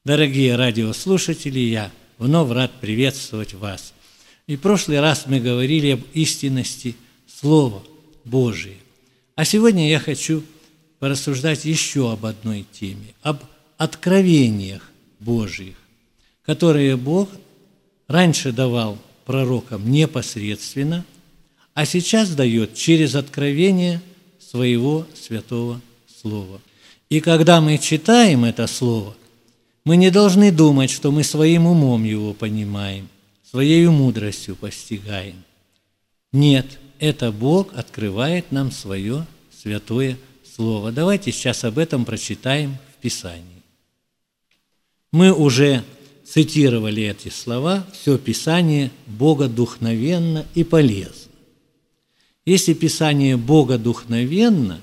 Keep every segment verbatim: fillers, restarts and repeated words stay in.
Дорогие радиослушатели, я вновь рад приветствовать вас. И в прошлый раз мы говорили об истинности Слова Божия. А сегодня я хочу порассуждать еще об одной теме, об откровениях Божьих, которые Бог раньше давал пророкам непосредственно, а сейчас дает через откровение своего святого Слова. И когда мы читаем это Слово, мы не должны думать, что мы своим умом его понимаем, своей мудростью постигаем. Нет, это Бог открывает нам свое святое Слово. Давайте сейчас об этом прочитаем в Писании. Мы уже цитировали эти слова, все Писание богодухновенно и полезно. Если Писание богодухновенно,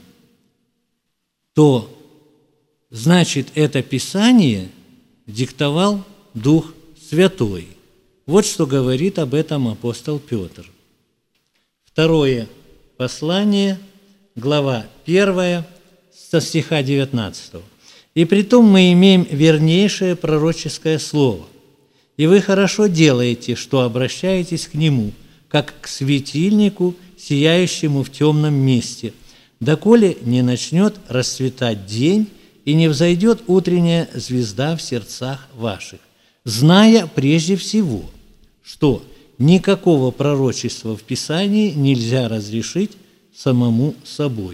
то значит, это Писание диктовал Дух Святой. Вот что говорит об этом апостол Петр. Второе послание, глава первая, со стиха девятнадцатого. «И притом мы имеем вернейшее пророческое слово, и вы хорошо делаете, что обращаетесь к нему, как к светильнику, сияющему в темном месте, доколе не начнет расцветать день, и не взойдет утренняя звезда в сердцах ваших, зная прежде всего, что никакого пророчества в Писании нельзя разрешить самому собой.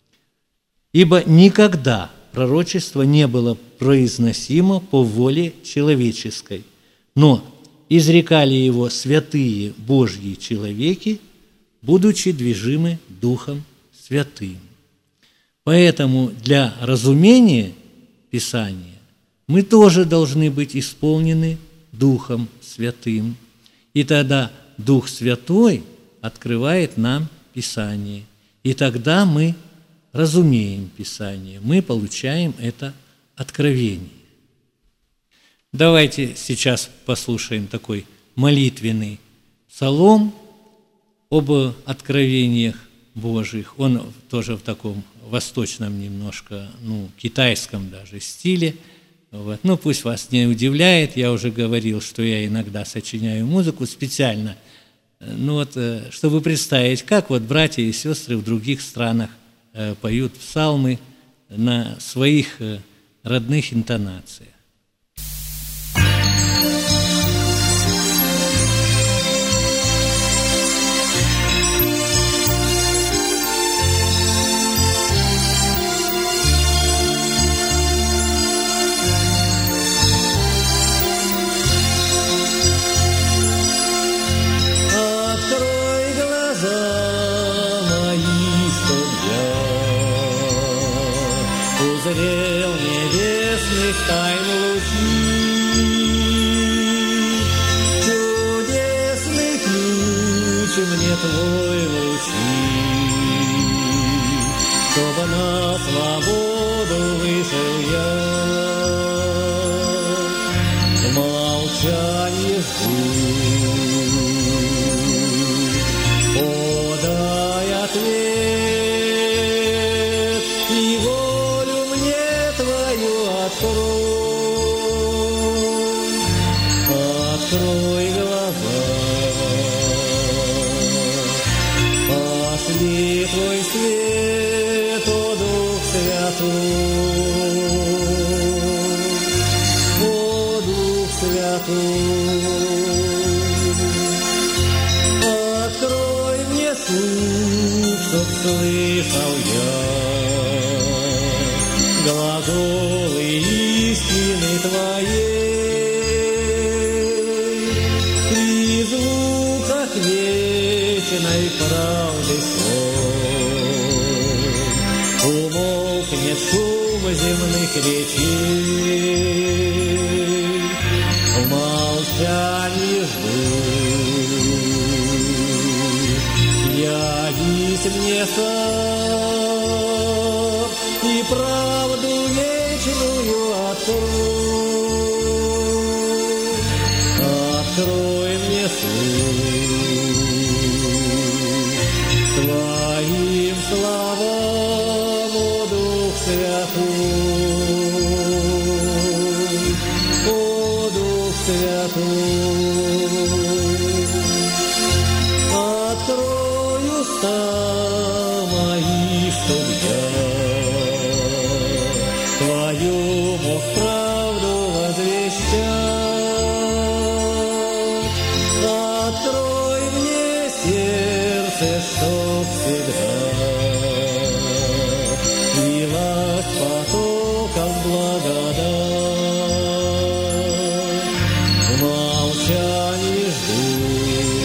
Ибо никогда пророчество не было произносимо по воле человеческой, но изрекали его святые Божьи человеки, будучи движимы Духом Святым». Поэтому для разумения Писания мы тоже должны быть исполнены Духом Святым. И тогда Дух Святой открывает нам Писание. И тогда мы разумеем Писание, мы получаем это откровение. Давайте сейчас послушаем такой молитвенный псалом об откровениях Божьих. Он тоже в таком восточном немножко, ну, китайском даже стиле. Вот. Ну, пусть вас не удивляет, я уже говорил, что я иногда сочиняю музыку специально, ну вот, чтобы представить, как вот братья и сестры в других странах поют псалмы на своих родных интонациях. Узрел небесных тайн лучи, чудесный ключ мне твой вручи, чтобы на свободу вышел я, в молчании жду, подай ответ. Открой глаза, пошли твой свет, о Дух Святой, о Дух Святой. Открой мне слух, чтоб слышал я глаголы истины Твоей. Вечной правды слов умолкнет шум земных речей, в молчании жду, явись мне сам и правду вечную открой, открой мне слух Твоим словам, о Дух Святой, уста мои, чтоб я Твою мог правду возвещать. Открой мне сердце, чтоб всегда лилась потоком благодать. В молчании жду,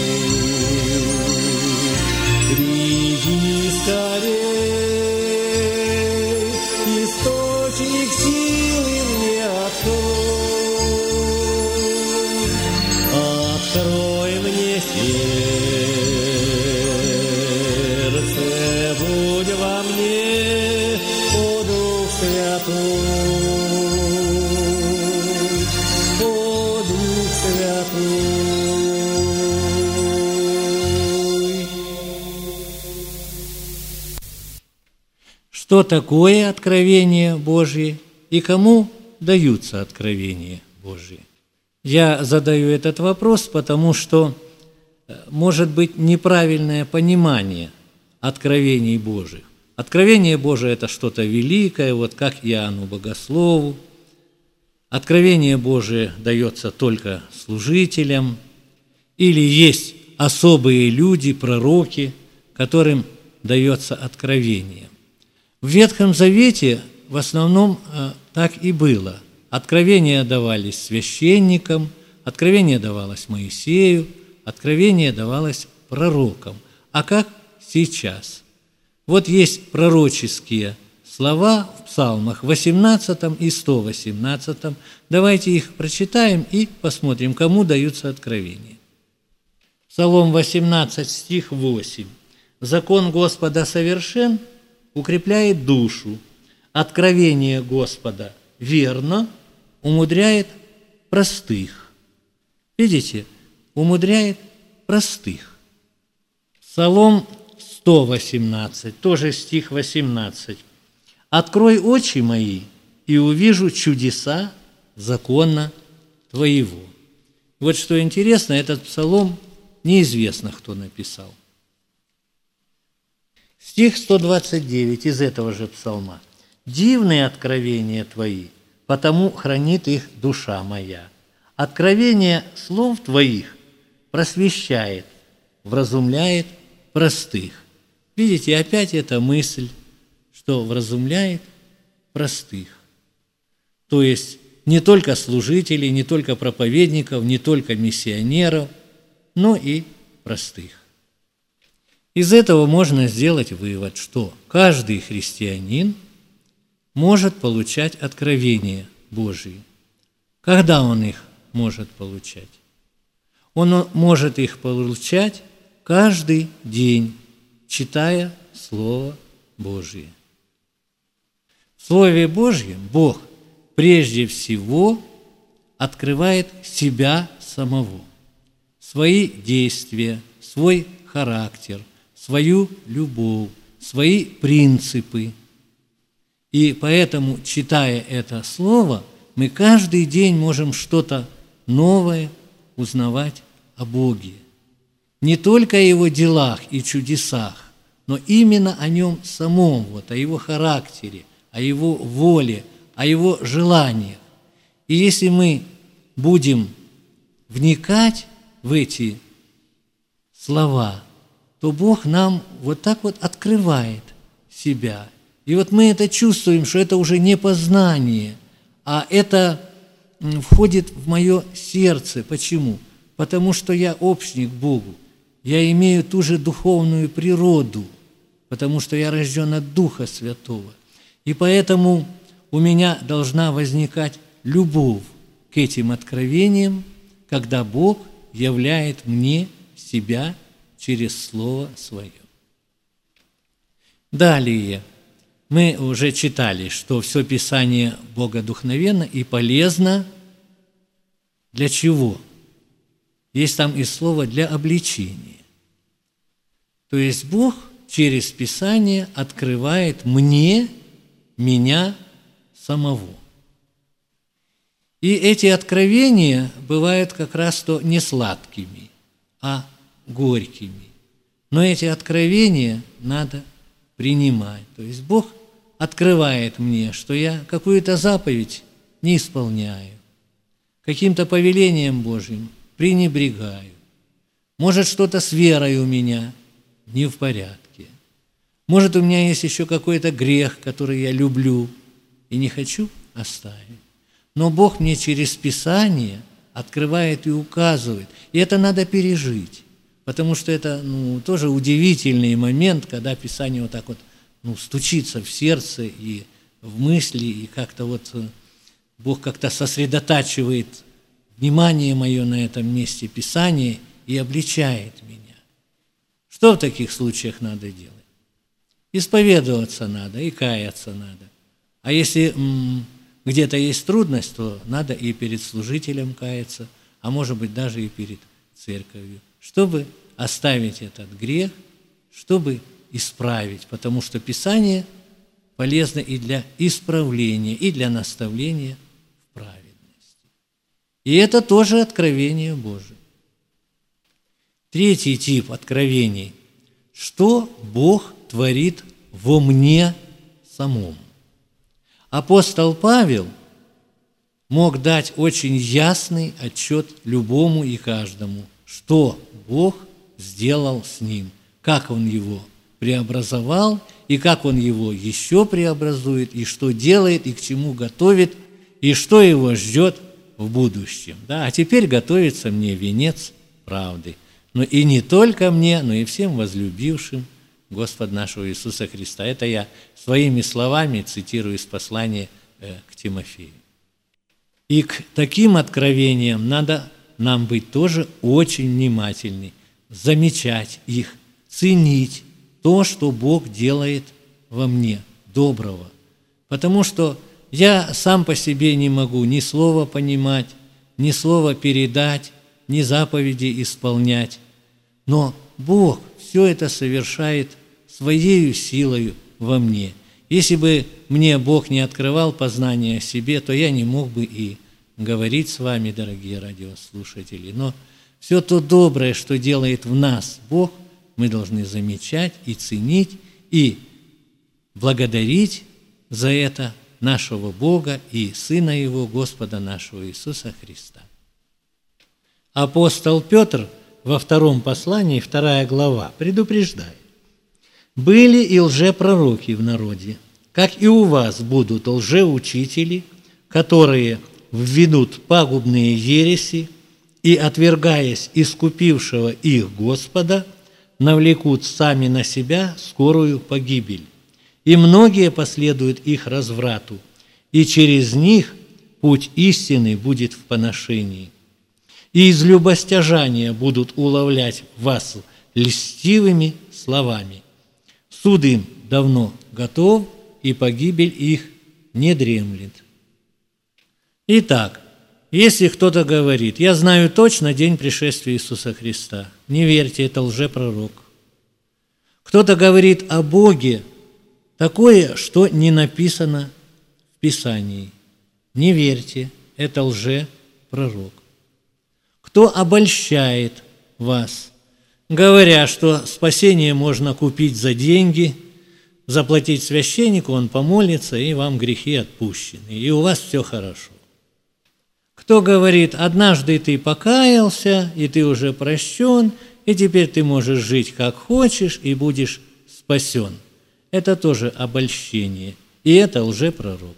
приди скорей, источник силы мне открой. Открой мне сердце, будь во мне, о Дух Святой, о Дух Святой. Что такое откровение Божье и кому даются откровения Божьи? Я задаю этот вопрос, потому что может быть неправильное понимание откровений Божьих. Откровение Божие – это что-то великое, вот как Иоанну Богослову. Откровение Божие дается только служителям, или есть особые люди, пророки, которым дается откровение. В Ветхом Завете в основном так и было. Откровения давались священникам, откровение давалось Моисею, откровение давалось пророкам. А как сейчас? Вот есть пророческие слова в псалмах восемнадцатом и сто восемнадцатом. Давайте их прочитаем и посмотрим, кому даются откровения. Псалом восемнадцать, стих восемь. «Закон Господа совершен, укрепляет душу. Откровение Господа верно, умудряет простых». Видите? Умудряет простых. Псалом сто восемнадцать, тоже стих восемнадцать. «Открой очи мои, и увижу чудеса закона Твоего». Вот что интересно, этот псалом неизвестно, кто написал. Стих сто двадцать девять из этого же псалма. «Дивные откровения Твои, потому хранит их душа моя. Откровение слов Твоих просвещает, вразумляет простых». Видите, опять эта мысль, что вразумляет простых. То есть не только служителей, не только проповедников, не только миссионеров, но и простых. Из этого можно сделать вывод, что каждый христианин может получать откровения Божьи. Когда он их может получать? Он может их получать каждый день, читая Слово Божие. В Слове Божьем Бог прежде всего открывает себя самого, свои действия, свой характер, свою любовь, свои принципы. И поэтому, читая это Слово, мы каждый день можем что-то новое узнавать о Боге. Не только о Его делах и чудесах, но именно о Нем самом, вот, о Его характере, о Его воле, о Его желаниях. И если мы будем вникать в эти слова, то Бог нам вот так вот открывает себя. И вот мы это чувствуем, что это уже не познание, а это входит в мое сердце. Почему? Потому что я общник Богу. Я имею ту же духовную природу, потому что я рожден от Духа Святого. И поэтому у меня должна возникать любовь к этим откровениям, когда Бог являет мне себя через Слово Свое. Далее, мы уже читали, что все Писание богодухновенно и полезно. Для чего? Есть там и слово «для обличения». То есть Бог через Писание открывает мне, меня самого. И эти откровения бывают как раз то не сладкими, а горькими. Но эти откровения надо принимать. То есть Бог открывает мне, что я какую-то заповедь не исполняю, каким-то повелением Божьим пренебрегаю. Может, что-то с верой у меня не в порядке. Может, у меня есть еще какой-то грех, который я люблю и не хочу оставить. Но Бог мне через Писание открывает и указывает. И это надо пережить, потому что это ну, тоже удивительный момент, когда Писание вот так вот ну, стучится в сердце и в мысли, и как-то вот Бог как-то сосредотачивает внимание мое на этом месте Писания и обличает меня. Что в таких случаях надо делать? Исповедоваться надо и каяться надо. А если м- где-то есть трудность, то надо и перед служителем каяться, а может быть даже и перед церковью, чтобы оставить этот грех, чтобы исправить, потому что Писание полезно и для исправления, и для наставления в праведности. И это тоже откровение Божие. Третий тип откровений. Что Бог творит во мне самом? Апостол Павел мог дать очень ясный отчет любому и каждому, что Бог сделал с ним, как Он его преобразовал, и как Он его еще преобразует, и что делает, и к чему готовит, и что его ждет в будущем. Да? А теперь готовится мне венец правды. Но и не только мне, но и всем возлюбившим Господа нашего Иисуса Христа. Это я своими словами цитирую из послания к Тимофею. И к таким откровениям надо нам быть тоже очень внимательны, замечать их, ценить то, что Бог делает во мне доброго. Потому что я сам по себе не могу ни слова понимать, ни слова передать, ни заповеди исполнять. Но Бог все это совершает Своею силою во мне. Если бы мне Бог не открывал познание о себе, то я не мог бы и говорить с вами, дорогие радиослушатели. Но все то доброе, что делает в нас Бог, мы должны замечать и ценить, и благодарить за это нашего Бога и Сына Его, Господа нашего Иисуса Христа. Апостол Петр во втором послании, вторая глава, предупреждает: «Были и лжепророки в народе, как и у вас будут лжеучители, которые введут пагубные ереси и, отвергаясь искупившего их Господа, навлекут сами на себя скорую погибель. И многие последуют их разврату, и через них путь истины будет в поношении. И из любостяжания будут уловлять вас льстивыми словами. Суд им давно готов, и погибель их не дремлет». Итак, если кто-то говорит: «Я знаю точно день пришествия Иисуса Христа», не верьте, это лжепророк. Кто-то говорит о Боге такое, что не написано в Писании, не верьте, это лжепророк. Кто обольщает вас, говоря, что спасение можно купить за деньги, заплатить священнику, он помолится, и вам грехи отпущены, и у вас все хорошо. Кто говорит: однажды ты покаялся, и ты уже прощен, и теперь ты можешь жить как хочешь, и будешь спасен. Это тоже обольщение, и это лжепророк.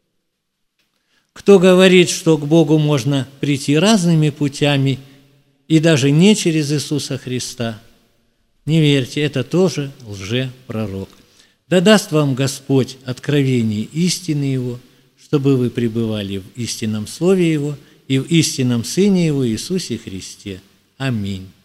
Кто говорит, что к Богу можно прийти разными путями, и даже не через Иисуса Христа, не верьте, это тоже лжепророк. Да даст вам Господь откровение истины Его, чтобы вы пребывали в истинном Слове Его и в истинном Сыне Его Иисусе Христе. Аминь.